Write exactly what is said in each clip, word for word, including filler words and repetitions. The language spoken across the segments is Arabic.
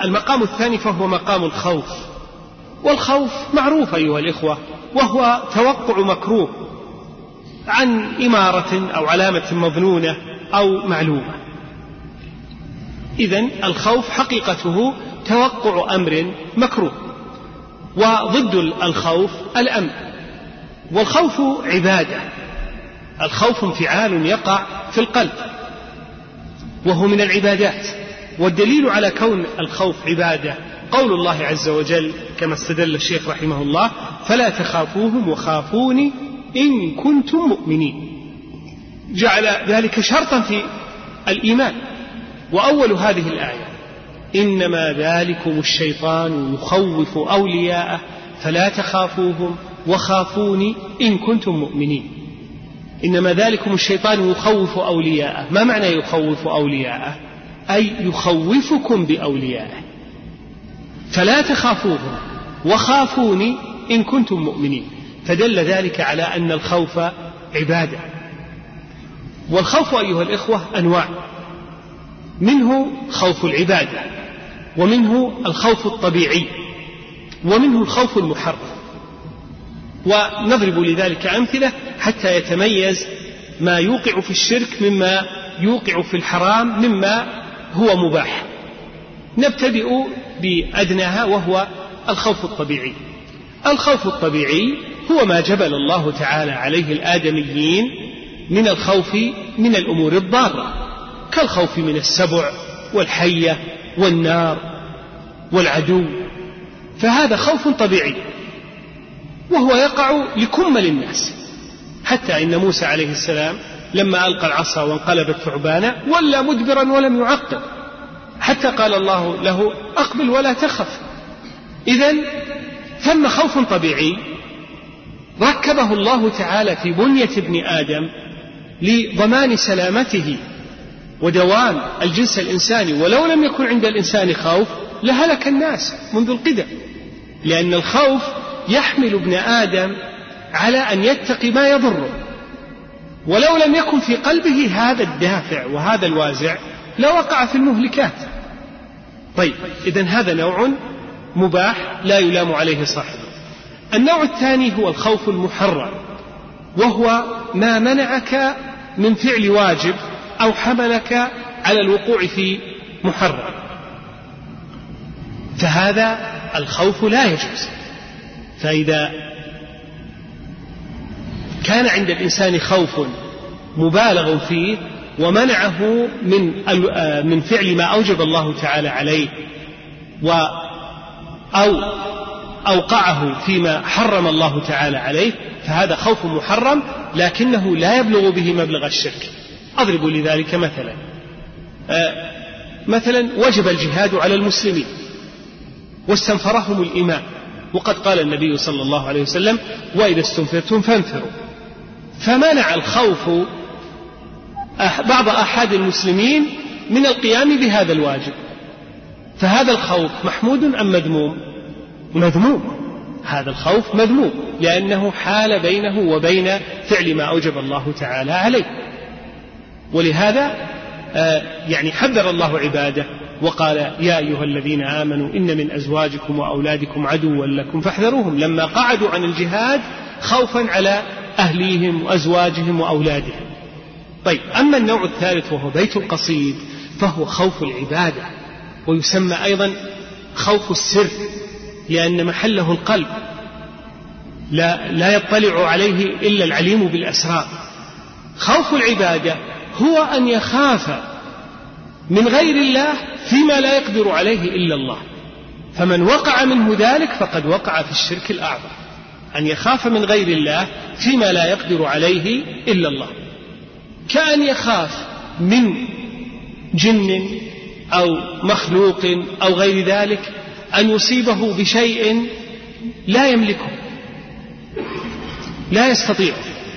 المقام الثاني فهو مقام الخوف، والخوف معروف أيها الإخوة، وهو توقع مكروه عن إمارة أو علامة مظنونة أو معلومة. إذن الخوف حقيقته توقع أمر مكروه، وضد الخوف الأمن. والخوف عبادة، الخوف انفعال يقع في القلب وهو من العبادات. والدليل على كون الخوف عبادة قول الله عز وجل كما استدل الشيخ رحمه الله: فلا تخافوهم وخافوني إن كنتم مؤمنين. جعل ذلك شرطا في الإيمان. وأول هذه الآية: إنما ذلكم الشيطان يخوف أولياءه فلا تخافوهم وخافوني إن كنتم مؤمنين. إنما ذلكم الشيطان يخوف أولياءه. ما معنى يخوف أولياءه؟ أي يخوفكم بأوليائه. فلا تخافوهم وخافوني إن كنتم مؤمنين. فدل ذلك على أن الخوف عبادة. والخوف أيها الإخوة أنواع، منه خوف العبادة، ومنه الخوف الطبيعي، ومنه الخوف المحرم. ونضرب لذلك أمثلة حتى يتميز ما يوقع في الشرك مما يوقع في الحرام مما هو مباح. نبتدئ بأدناها وهو الخوف الطبيعي. الخوف الطبيعي هو ما جبل الله تعالى عليه الآدميين من الخوف من الأمور الضارة، كالخوف من السبع والحية والنار والعدو، فهذا خوف طبيعي وهو يقع لكمل الناس. حتى إن موسى عليه السلام لما ألقى العصا وانقلبت ثعبانا ولى مدبرا ولم يعقب، حتى قال الله له: أقبل ولا تخف. إذن ثم خوف طبيعي ركبه الله تعالى في بنية ابن آدم لضمان سلامته ودوام الجنس الإنساني. ولو لم يكن عند الإنسان خوف لهلك الناس منذ القدم، لأن الخوف يحمل ابن آدم على أن يتقي ما يضره. ولو لم يكن في قلبه هذا الدافع وهذا الوازع لوقع في المهلكات. طيب، إذن هذا نوع مباح لا يلام عليه صاحبه. النوع الثاني هو الخوف المحرم، وهو ما منعك من فعل واجب أو حملك على الوقوع في محرم، فهذا الخوف لا يجوز. فإذا كان عند الإنسان خوف مبالغ فيه ومنعه من من فعل ما أوجب الله تعالى عليه أو أوقعه فيما حرم الله تعالى عليه، فهذا خوف محرم لكنه لا يبلغ به مبلغ الشرك. أضرب لذلك مثلا مثلا وجب الجهاد على المسلمين واستنفرهم الإمام، وقد قال النبي صلى الله عليه وسلم: وإذا استنفرتم فانفروا. فمنع الخوف بعض أحد المسلمين من القيام بهذا الواجب، فهذا الخوف محمود أم مذموم؟ مذموم. هذا الخوف مذموم لأنه حال بينه وبين فعل ما أوجب الله تعالى عليه. ولهذا يعني حذر الله عباده وقال: يا أيها الذين آمنوا إن من أزواجكم وأولادكم عدوا لكم فاحذروهم، لما قعدوا عن الجهاد خوفا على أهليهم وأزواجهم وأولادهم. طيب، أما النوع الثالث وهو بيت القصيد فهو خوف العبادة، ويسمى أيضا خوف السر، لأن محله القلب لا, لا يطلع عليه إلا العليم بالأسرار. خوف العبادة هو أن يخاف من غير الله فيما لا يقدر عليه إلا الله، فمن وقع منه ذلك فقد وقع في الشرك الأعظم، أن يخاف من غير الله فيما لا يقدر عليه إلا الله، كأن يخاف من جن أو مخلوق أو غير ذلك أن يصيبه بشيء لا يملكه لا يستطيع.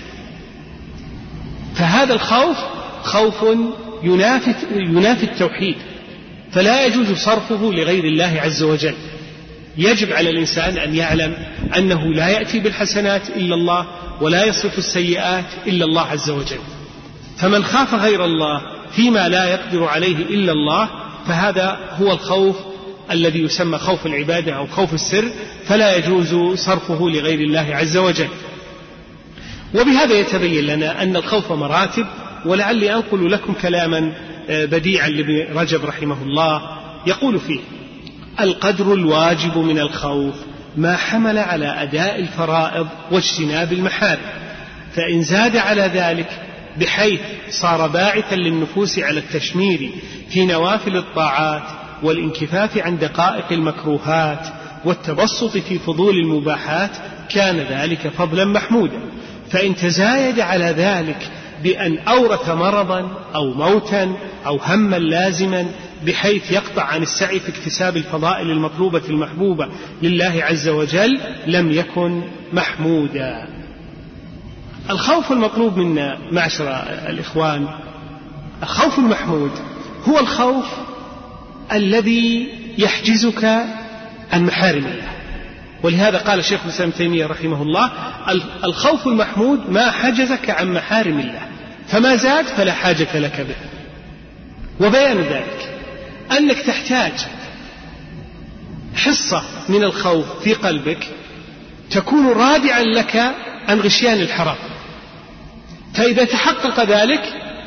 فهذا الخوف خوف ينافي, ينافي التوحيد، فلا يجوز صرفه لغير الله عز وجل. يجب على الإنسان أن يعلم أنه لا يأتي بالحسنات إلا الله ولا يصرف السيئات إلا الله عز وجل. فمن خاف غير الله فيما لا يقدر عليه إلا الله فهذا هو الخوف الذي يسمى خوف العبادة أو خوف السر فلا يجوز صرفه لغير الله عز وجل. وبهذا يتبين لنا أن الخوف مراتب. ولعلي أنقل لكم كلاما بديعا لابن رجب رحمه الله يقول فيه: القدر الواجب من الخوف ما حمل على أداء الفرائض واجتناب المحارم، فإن زاد على ذلك بحيث صار باعثا للنفوس على التشمير في نوافل الطاعات والانكفاف عن دقائق المكروهات والتبسط في فضول المباحات كان ذلك فضلا محمودا. فإن تزايد على ذلك بأن أورث مرضا أو موتا أو هما لازما بحيث يقطع عن السعي في اكتساب الفضائل المطلوبة المحبوبة لله عز وجل لم يكن محمودا. الخوف المطلوب منا معشر الإخوان، الخوف المحمود هو الخوف الذي يحجزك عن محارم الله. ولهذا قال شيخ الإسلام ابن تيمية رحمه الله: الخوف المحمود ما حجزك عن محارم الله، فما زاد فلا حاجة لك به. وبيان ذلك أنك تحتاج حصة من الخوف في قلبك تكون رادعا لك عن غشيان الحرام، فإذا تحقق ذلك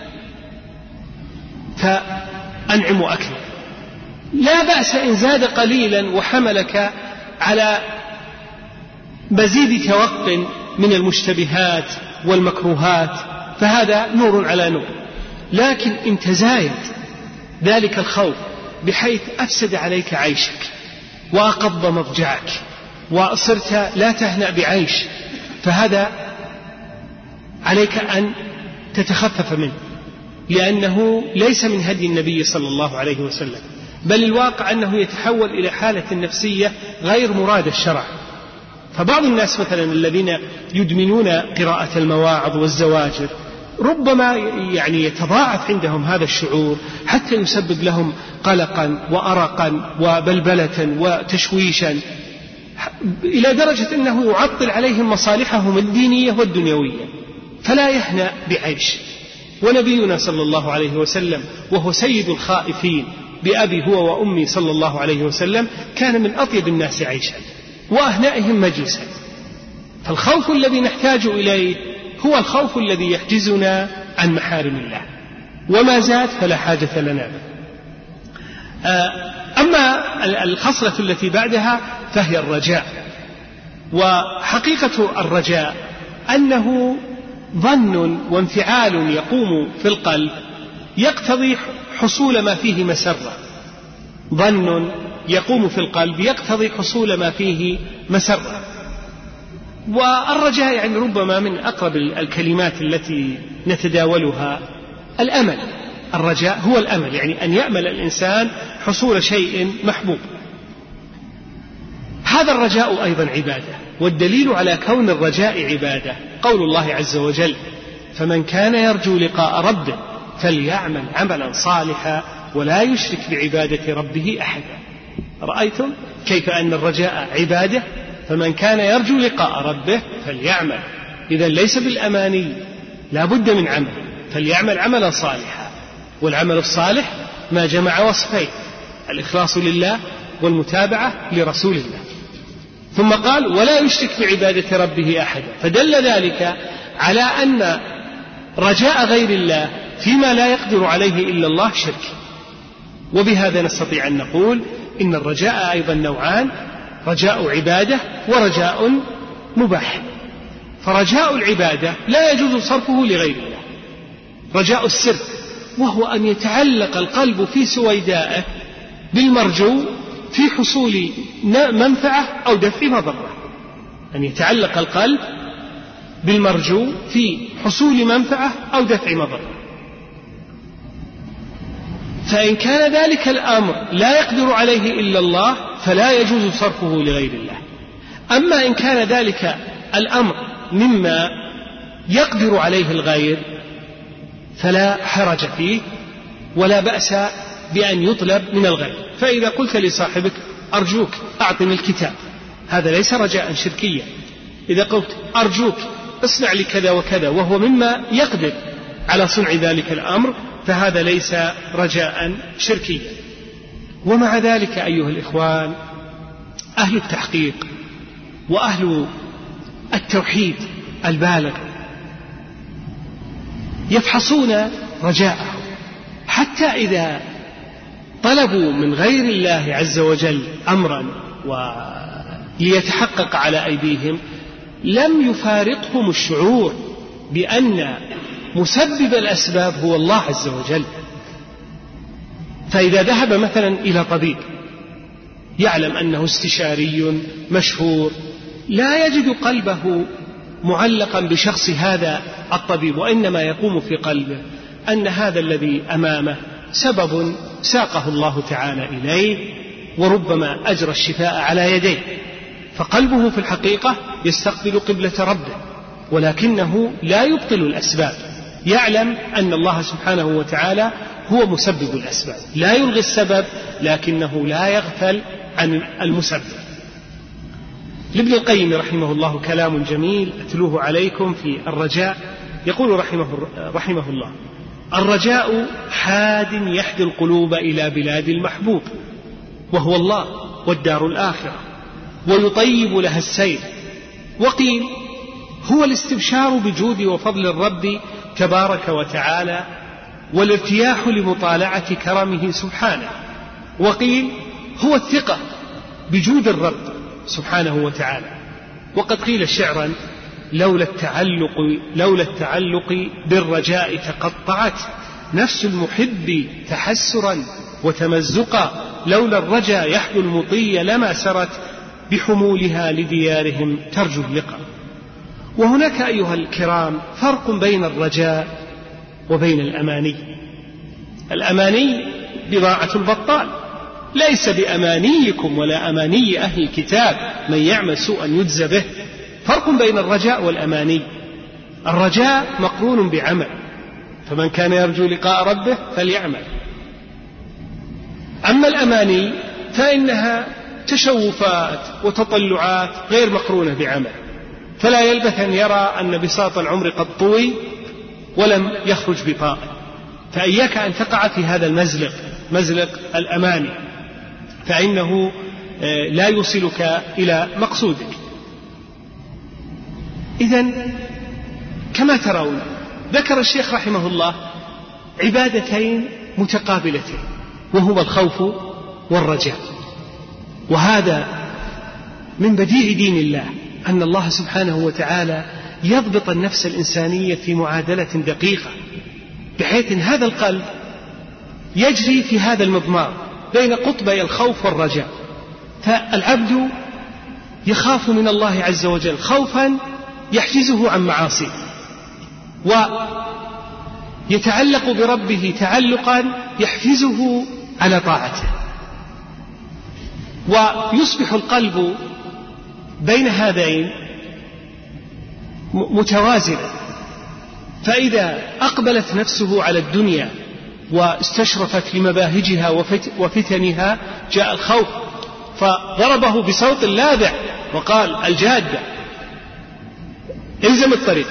فأنعم وأكرم. لا بأس إن زاد قليلا وحملك على مزيد توق من المشتبهات والمكروهات فهذا نور على نور. لكن إن تزايد ذلك الخوف بحيث أفسد عليك عيشك وأقض مضجعك وصرت لا تهنأ بعيش فهذا عليك أن تتخفف منه، لأنه ليس من هدي النبي صلى الله عليه وسلم، بل الواقع أنه يتحول إلى حالة نفسية غير مراد الشرع. فبعض الناس مثلا الذين يدمنون قراءة المواعظ والزواجر ربما يعني يتضاعف عندهم هذا الشعور حتى يسبب لهم قلقا وأرقا وبلبلة وتشويشا إلى درجة أنه يعطل عليهم مصالحهم الدينية والدنيوية فلا يهنأ بعيش. ونبينا صلى الله عليه وسلم وهو سيد الخائفين بأبي هو وأمي صلى الله عليه وسلم كان من أطيب الناس عيشا وأهنائهم مجلسا. فالخوف الذي نحتاج إليه هو الخوف الذي يحجزنا عن محارم الله، وما زاد فلا حاجة لنا به. أما الخصلة التي بعدها فهي الرجاء. وحقيقة الرجاء أنه ظن وانفعال يقوم في القلب يقتضي حصول ما فيه مسرة. ظن يقوم في القلب يقتضي حصول ما فيه مسرة. والرجاء يعني ربما من أقرب الكلمات التي نتداولها الأمل. الرجاء هو الأمل، يعني أن يأمل الإنسان حصول شيء محبوب. هذا الرجاء أيضا عبادة، والدليل على كون الرجاء عبادة قول الله عز وجل: فمن كان يرجو لقاء ربه فليعمل عملا صالحا ولا يشرك بعبادة ربه أحدا. رأيتم كيف أن الرجاء عبادة؟ فمن كان يرجو لقاء ربه فليعمل، إذن ليس بالأماني، لا بد من عمل، فليعمل عملا صالحا. والعمل الصالح ما جمع وصفين: الإخلاص لله والمتابعة لرسول الله. ثم قال: ولا يشرك بعبادة ربه أحدا، فدل ذلك على أن رجاء غير الله فيما لا يقدر عليه إلا الله شرك. وبهذا نستطيع أن نقول إن الرجاء أيضا نوعان: رجاء عبادة ورجاء مباح. فرجاء العبادة لا يجوز صرفه لغير الله. رجاء السر وهو أن يتعلق القلب في سويدائه بالمرجو في حصول منفعة أو دفع مضرة. أن يتعلق القلب بالمرجو في حصول منفعة أو دفع مضرة. فإن كان ذلك الأمر لا يقدر عليه إلا الله فلا يجوز صرفه لغير الله. أما إن كان ذلك الأمر مما يقدر عليه الغير فلا حرج فيه ولا بأس بأن يطلب من الغير. فإذا قلت لصاحبك: أرجوك أعطني الكتاب، هذا ليس رجاء شركيا. إذا قلت: أرجوك اصنع لي كذا وكذا، وهو مما يقدر على صنع ذلك الأمر، فهذا ليس رجاء شركيا. ومع ذلك أيها الإخوان أهل التحقيق وأهل التوحيد البالغ يفحصون رجاءه، حتى إذا طلبوا من غير الله عز وجل أمرا وليتحقق على أيديهم لم يفارقهم الشعور بأن مسبب الأسباب هو الله عز وجل. فإذا ذهب مثلا إلى طبيب يعلم أنه استشاري مشهور لا يجد قلبه معلقا بشخص هذا الطبيب، وإنما يقوم في قلبه أن هذا الذي أمامه سبب ساقه الله تعالى إليه وربما أجرى الشفاء على يديه، فقلبه في الحقيقة يستقبل قبلة ربه، ولكنه لا يبطل الأسباب، يعلم أن الله سبحانه وتعالى هو مسبب الأسباب، لا يلغي السبب لكنه لا يغفل عن المسبب. لابن القيم رحمه الله كلام جميل أتلوه عليكم في الرجاء، يقول رحمه, رحمه الله: الرجاء حاد يحدي القلوب إلى بلاد المحبوب وهو الله والدار الآخرة ويطيب لها السير. وقيل هو الاستبشار بجود وفضل الرب تبارك وتعالى والارتياح لمطالعة كرمه سبحانه. وقيل هو الثقة بجود الرب سبحانه وتعالى. وقد قيل شعرا: لولا التعلق, لولا التعلق بالرجاء تقطعت نفس المحب تحسرا وتمزقا، لولا الرجاء يحدو المطي لما سرت بحمولها لديارهم ترجو اللقاء. وهناك أيها الكرام فرق بين الرجاء وبين الأماني. الأماني بضاعة البطال، ليس بأمانيكم ولا أماني أهل الكتاب من يعمل سوءا يجزى به. فرق بين الرجاء والأماني: الرجاء مقرون بعمل، فمن كان يرجو لقاء ربه فليعمل. أما الأماني فإنها تشوفات وتطلعات غير مقرونة بعمل، فلا يلبث أن يرى أن بساط العمر قد طوي ولم يخرج بطائل، فإياك أن تقع في هذا المزلق، مزلق الأماني، فإنه لا يوصلك إلى مقصودك. إذن كما ترون ذكر الشيخ رحمه الله عبادتين متقابلتين، وهو الخوف والرجاء. وهذا من بديع دين الله أن الله سبحانه وتعالى يضبط النفس الإنسانية في معادلة دقيقة، بحيث أن هذا القلب يجري في هذا المضمار بين قطبي الخوف والرجاء. فالعبد يخاف من الله عز وجل خوفا يحجزه عن معاصيه، ويتعلق بربه تعلقا يحفزه على طاعته، ويصبح القلب بين هذين متوازنا. فإذا أقبلت نفسه على الدنيا واستشرفت لمباهجها وفتنها جاء الخوف فضربه بصوت لاذع وقال: الجادة، الزم الطريق.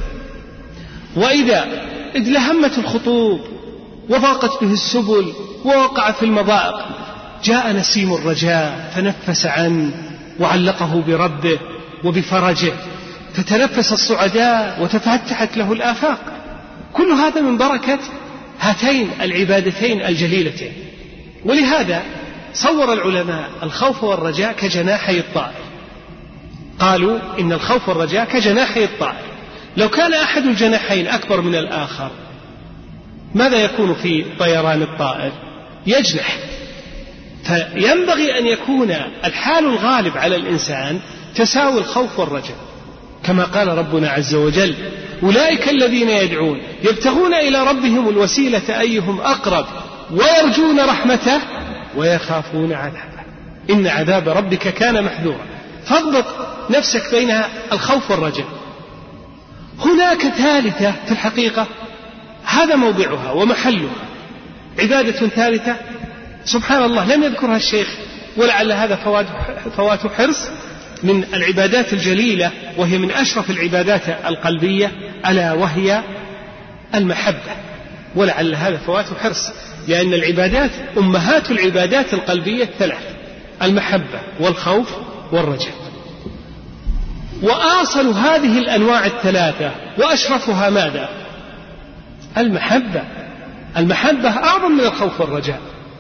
وإذا ادلهمت الخطوب وضاقت به السبل ووقع في المضائق جاء نسيم الرجاء فنفس عنه وعلقه بربه وبفرجه، فتنفس الصعداء وتفتحت له الآفاق. كل هذا من بركة هاتين العبادتين الجليلتين. ولهذا صور العلماء الخوف والرجاء كجناحي الطائر، قالوا إن الخوف والرجاء كجناحي الطائر، لو كان أحد الجناحين أكبر من الآخر ماذا يكون في طيران الطائر؟ يجنح. فينبغي أن يكون الحال الغالب على الإنسان تساوي الخوف والرجاء، كما قال ربنا عز وجل: أولئك الذين يدعون يبتغون إلى ربهم الوسيلة أيهم أقرب ويرجون رحمته ويخافون عذابه إن عذاب ربك كان محذورا. فاضبط نفسك بين الخوف والرجاء. هناك ثالثة في الحقيقة هذا موضعها ومحلها، عبادة ثالثة سبحان الله لم يذكرها الشيخ، ولعل هذا فوات حرص من العبادات الجليلة، وهي من أشرف العبادات القلبية، ألا وهي المحبة. ولعل هذا فوات حرص، لأن العبادات أمهات العبادات القلبية الثلاث: المحبة والخوف والرجاء. وأصل هذه الأنواع الثلاثة وأشرفها ماذا؟ المحبة. المحبة أعظم من الخوف والرجاء،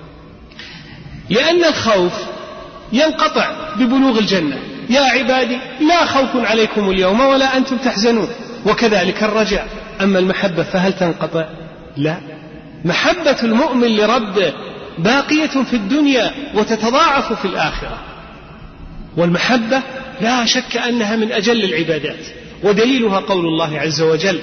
لأن الخوف ينقطع ببلوغ الجنة: يا عبادي لا خوف عليكم اليوم ولا أنتم تحزنون. وكذلك الرجاء. أما المحبة فهل تنقطع؟ لا. محبة المؤمن لربه باقية في الدنيا وتتضاعف في الآخرة. والمحبة لا شك أنها من أجل العبادات، ودليلها قول الله عز وجل: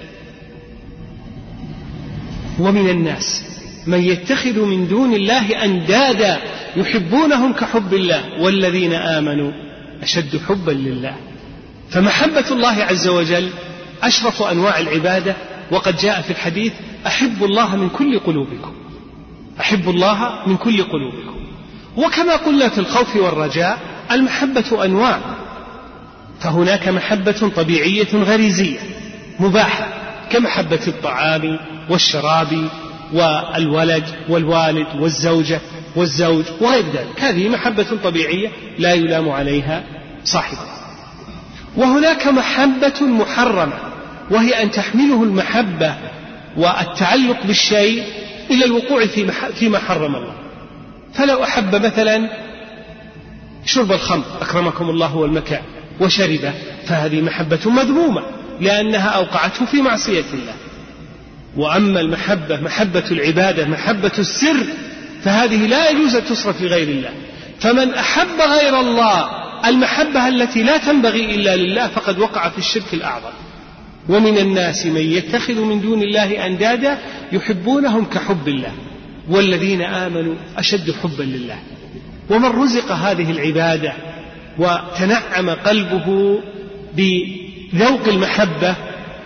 ومن الناس من يتخذ من دون الله أندادا يحبونهم كحب الله والذين آمنوا أشد حبا لله. فمحبة الله عز وجل أشرف أنواع العبادة، وقد جاء في الحديث: أحب الله من كل قلوبكم، أحب الله من كل قلوبكم. وكما قلنا في الخوف والرجاء المحبة أنواع، فهناك محبة طبيعية غريزية مباحة كمحبة الطعام والشراب والولد والوالد والزوجة والزوج وغير ذلك، هذه محبة طبيعية لا يلام عليها صاحبها. وهناك محبة محرمة، وهي أن تحمله المحبة والتعلق بالشيء إلى الوقوع فيما حرم الله. فلو أحب مثلا شرب الخمر أكرمكم الله والمكان وشربه، فهذه محبة مذمومة لأنها أوقعته في معصية الله. وأما المحبة محبة العبادة محبة السر، فهذه لا يجوز أن تصرف لغير الله. فمن أحب غير الله المحبة التي لا تنبغي إلا لله فقد وقع في الشرك الأعظم. ومن الناس من يتخذ من دون الله أندادا يحبونهم كحب الله والذين آمنوا أشد حبا لله. ومن رزق هذه العبادة وتنعم قلبه بذوق المحبة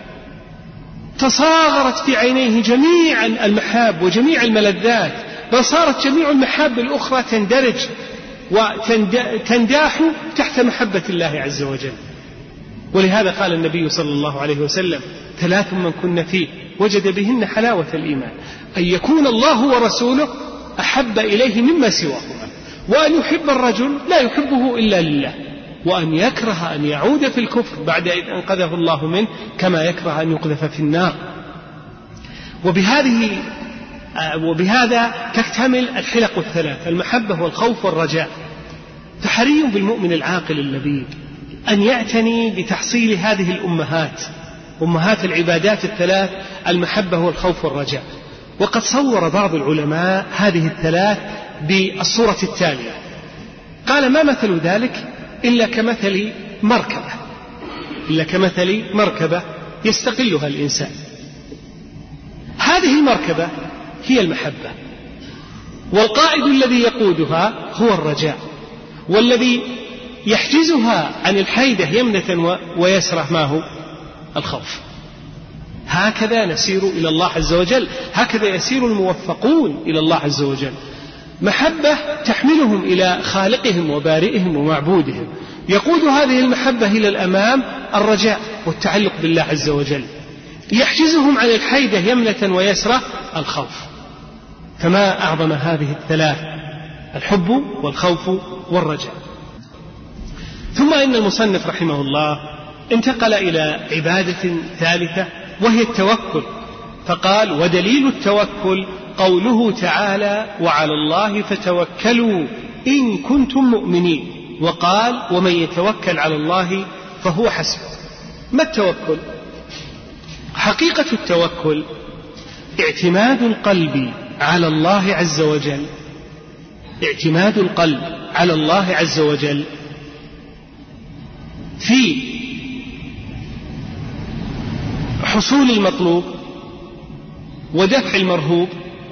تصاغرت في عينيه جميع المحاب وجميع الملذات، بل صارت جميع المحاب الأخرى تندرج وتنداح تحت محبة الله عز وجل. ولهذا قال النبي صلى الله عليه وسلم: ثلاث من كن فيه وجد بهن حلاوة الإيمان: أن يكون الله ورسوله أحب إليه مما سواهما، وأن يحب الرجل لا يحبه إلا لله، وأن يكره أن يعود في الكفر بعد إذ أنقذه الله منه كما يكره أن يقذف في النار. وبهذه وبهذا تكتمل الحلق الثلاث: المحبة والخوف والرجاء. فحري بالمؤمن العاقل اللبيب أن يعتني بتحصيل هذه الأمهات، أمهات العبادات الثلاث: المحبة والخوف والرجاء. وقد صور بعض العلماء هذه الثلاث بالصورة التالية: قال: ما مثل ذلك إلا كمثل مركبة إلا كمثل مركبة يستقلها الإنسان. هذه المركبة هي المحبة، والقائد الذي يقودها هو الرجاء، والذي يحجزها عن الحيدة يمنة ويسرة ما هو؟ الخوف. هكذا نسير إلى الله عز وجل، هكذا يسير الموفقون إلى الله عز وجل. محبة تحملهم إلى خالقهم وبارئهم ومعبودهم، يقود هذه المحبة إلى الأمام الرجاء والتعلق بالله عز وجل، يحجزهم عن الحيدة يمنة ويسرة الخوف. فما أعظم هذه الثلاث: الحب والخوف والرجاء. ثم إن المصنف رحمه الله انتقل إلى عبادة ثالثة وهي التوكل، فقال: ودليل التوكل قوله تعالى: وعلى الله فتوكلوا إن كنتم مؤمنين. وقال: ومن يتوكل على الله فهو حسبه. ما التوكل؟ حقيقة التوكل اعتماد القلب على الله عز وجل، اعتماد القلب على الله عز وجل في حصول المطلوب ودفع المرهوب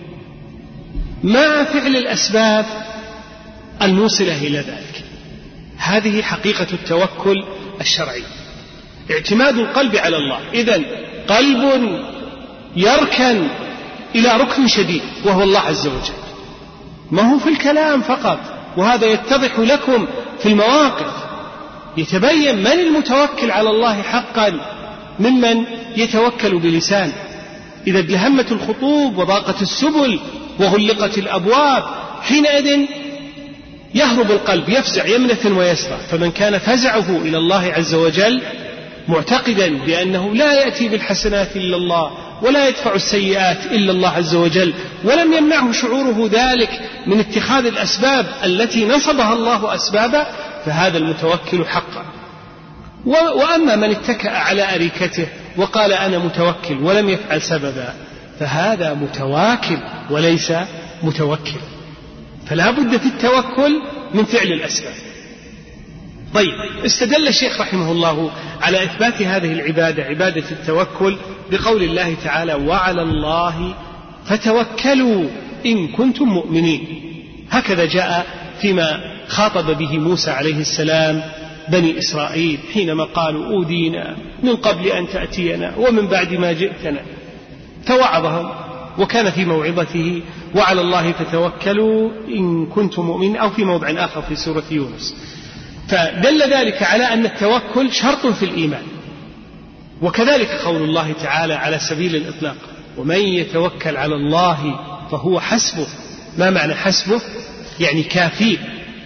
مع فعل الأسباب الموصلة إلى ذلك. هذه حقيقة التوكل الشرعي، اعتماد القلب على الله. إذن قلب يركن إلى ركن شديد وهو الله عز وجل، ما هو في الكلام فقط، وهذا يتضح لكم في المواقف، يتبين من المتوكل على الله حقا ممن يتوكل بلسان. إذا ازدحمت الخطوب وضاقت السبل وغلقت الأبواب، حينئذ يهرب القلب، يفزع يمنة ويسرى. فمن كان فزعه إلى الله عز وجل معتقدا بأنه لا يأتي بالحسنات إلا الله ولا يدفع السيئات إلا الله عز وجل، ولم يمنعه شعوره ذلك من اتخاذ الأسباب التي نصبها الله أسبابا، فهذا المتوكل حقا. وأما من اتكأ على أريكته وقال أنا متوكل ولم يفعل سببا، فهذا متواكل وليس متوكل. فلا بد في التوكل من فعل الأسباب. طيب، استدل الشيخ رحمه الله على إثبات هذه العبادة، عبادة التوكل، بقول الله تعالى: وعلى الله فتوكلوا إن كنتم مؤمنين. هكذا جاء فيما خاطب به موسى عليه السلام بني إسرائيل حينما قالوا: أوذينا من قبل أن تأتينا ومن بعد ما جئتنا، فوعظهم، وكان في موعظته: وعلى الله فتوكلوا إن كنتم مؤمنين، أو في موضع آخر في سورة يونس. فدل ذلك على أن التوكل شرط في الإيمان. وكذلك قول الله تعالى على سبيل الإطلاق: ومن يتوكل على الله فهو حسبه. ما معنى حسبه؟ يعني كافيه.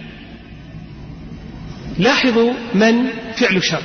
لاحظوا: من فعل شرط،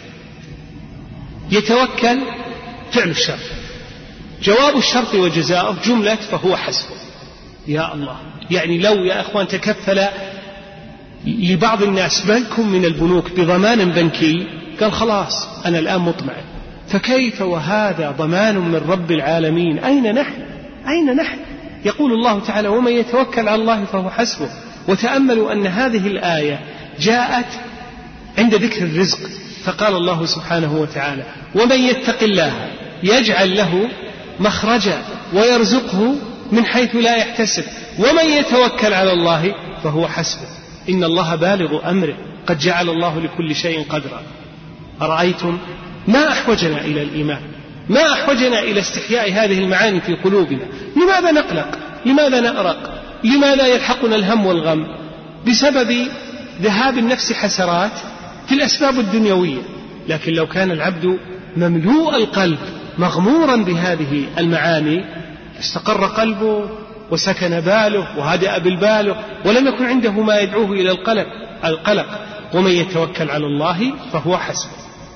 يتوكل فعل الشرط، جواب الشرط وجزاؤه جملة فهو حسبه. يا الله، يعني لو يا أخوان تكفل لبعض الناس بنك من البنوك بضمان بنكي، قال خلاص أنا الآن مطمئن، فكيف وهذا ضمان من رب العالمين؟ أين نحن؟ أين نحن؟ يقول الله تعالى: ومن يتوكل على الله فهو حسبه. وتأملوا أن هذه الآية جاءت عند ذكر الرزق، فقال الله سبحانه وتعالى: ومن يتق الله يجعل له مخرجا ويرزقه من حيث لا يحتسب ومن يتوكل على الله فهو حسبه إن الله بالغ أمره قد جعل الله لكل شيء قدرا. أرأيتم ما أحوجنا إلى الإيمان، ما أحوجنا إلى استحياء هذه المعاني في قلوبنا. لماذا نقلق؟ لماذا نأرق؟ لماذا يلحقنا الهم والغم؟ بسبب ذهاب النفس حسرات في الأسباب الدنيوية. لكن لو كان العبد مملوء القلب مغمورا بهذه المعاني استقر قلبه وسكن باله وهدأ بالباله، ولم يكن عنده ما يدعوه إلى القلق القلق ومن يتوكل على الله فهو حسبه.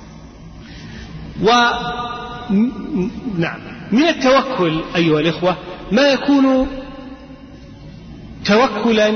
ونعم، من التوكل أيها الإخوة ما يكون توكلا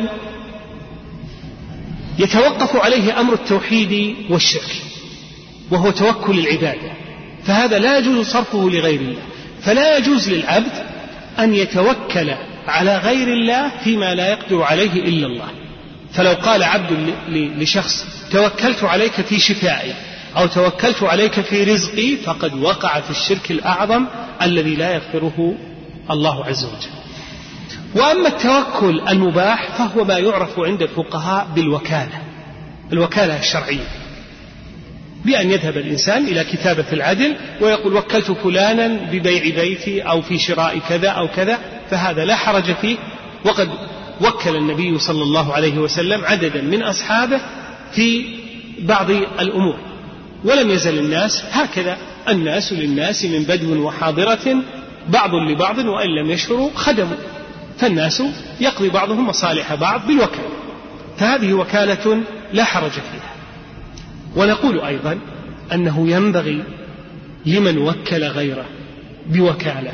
يتوقف عليه أمر التوحيد والشرك، وهو توكل العبادة، فهذا لا يجوز صرفه لغير الله. فلا يجوز للعبد أن يتوكل على غير الله فيما لا يقدر عليه إلا الله. فلو قال عبد لشخص: توكلت عليك في شفائي، أو توكلت عليك في رزقي، فقد وقع في الشرك الأعظم الذي لا يغفره الله عز وجل. وأما التوكل المباح فهو ما يعرف عند الفقهاء بالوكالة، الوكالة الشرعية، بأن يذهب الإنسان إلى كتابة العدل ويقول: وكلت فلانا ببيع بيتي أو في شراء كذا أو كذا، فهذا لا حرج فيه. وقد وكل النبي صلى الله عليه وسلم عددا من أصحابه في بعض الأمور، ولم يزل الناس هكذا، الناس للناس من بدو وحاضرة بعض لبعض وإن لم يشعروا خدموا، فالناس يقضي بعضهم مصالح بعض بالوكالة، فهذه وكالة لا حرج فيها. ونقول أيضا أنه ينبغي لمن وكل غيره بوكالة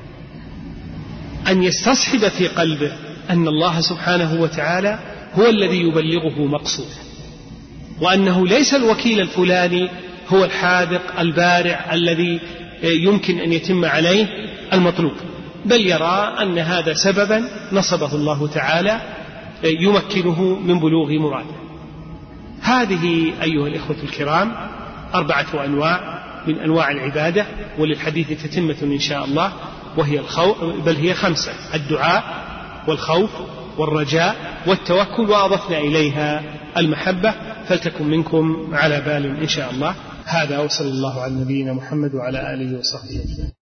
أن يستصحب في قلبه أن الله سبحانه وتعالى هو الذي يبلغه مقصوده، وأنه ليس الوكيل الفلاني هو الحاذق البارع الذي يمكن أن يتم عليه المطلوب، بل يرى أن هذا سببا نصبه الله تعالى يمكنه من بلوغ مراده. هذه أيها الإخوة الكرام أربعة أنواع من أنواع العبادة، وللحديث تتمة إن شاء الله، وهي الخوف، بل هي خمسة: الدعاء والخوف والرجاء والتوكل، وأضفنا إليها المحبة، فلتكن منكم على بال إن شاء الله. هذا، وصلى الله على نبينا محمد وعلى آله وصحبه.